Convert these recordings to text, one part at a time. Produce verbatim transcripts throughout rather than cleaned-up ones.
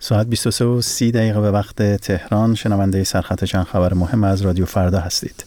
ساعت بیست و سه و سی دقیقه به وقت تهران. شنونده سرخط چند خبر مهم از رادیو فردا هستید.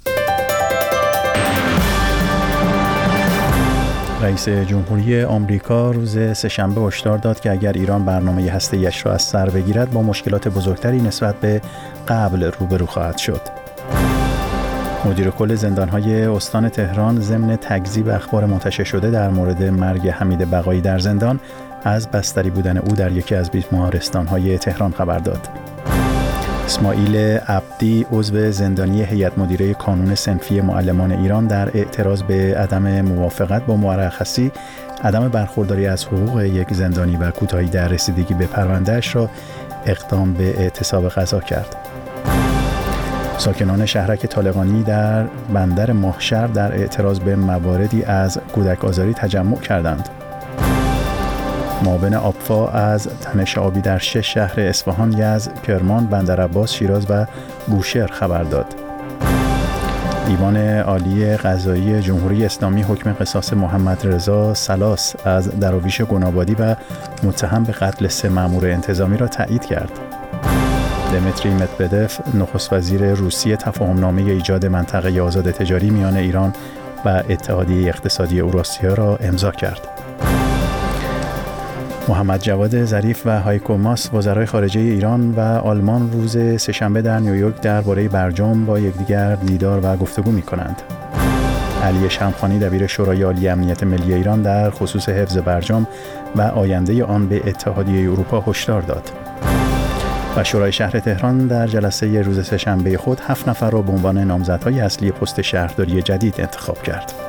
رئیس جمهوری آمریکا روز سه‌شنبه هشدار داد که اگر ایران برنامه هسته‌ایش را از سر بگیرد با مشکلات بزرگتری نسبت به قبل روبرو خواهد شد. مدیر کل زندان‌های استان تهران ضمن تکذیب اخبار منتشر شده در مورد مرگ حمید بقایی در زندان از بستری بودن او در یکی از بیمارستان‌های تهران خبر داد. اسماعیل عبدی عضو زندانی هیئت مدیره کانون صنفی معلمان ایران در اعتراض به عدم موافقت با مرخصی عدم برخورداری از حقوق یک زندانی و کوتاهی در رسیدگی به پرونده‌اش را اقدام به اعتصاب قضا کرد. ساکنان شهرک طالقانی در بندر ماهشهر در اعتراض به مواردی از کودک آزاری تجمع کردند. معاون آبفا از تنش آبی در شش شهر اصفهان، یزد، کرمان، بندرعباس، شیراز و بوشهر خبر داد. دیوان عالی قضایی جمهوری اسلامی حکم قصاص محمد رضا سلاس از دراویش گنابادی و متهم به قتل سه مأمور انتظامی را تایید کرد. دمیتری مدودف نخست وزیر روسیه تفاهمنامه ایجاد منطقه آزاد تجاری میان ایران و اتحادیه اقتصادی اوراسیا را امضا کرد. محمد جواد ظریف و هایکو ماس وزرای خارجه ایران و آلمان روز سه‌شنبه در نیویورک درباره برجام با یکدیگر دیدار و گفتگو می‌کنند. علی شمخانی دبیر شورای عالی امنیت ملی ایران در خصوص حفظ برجام و آینده آن به اتحادیه اروپا هشدار داد. و شورای شهر تهران در جلسه روز سه‌شنبه خود هفت نفر را به عنوان نامزدهای اصلی پست شهرداری جدید انتخاب کرد.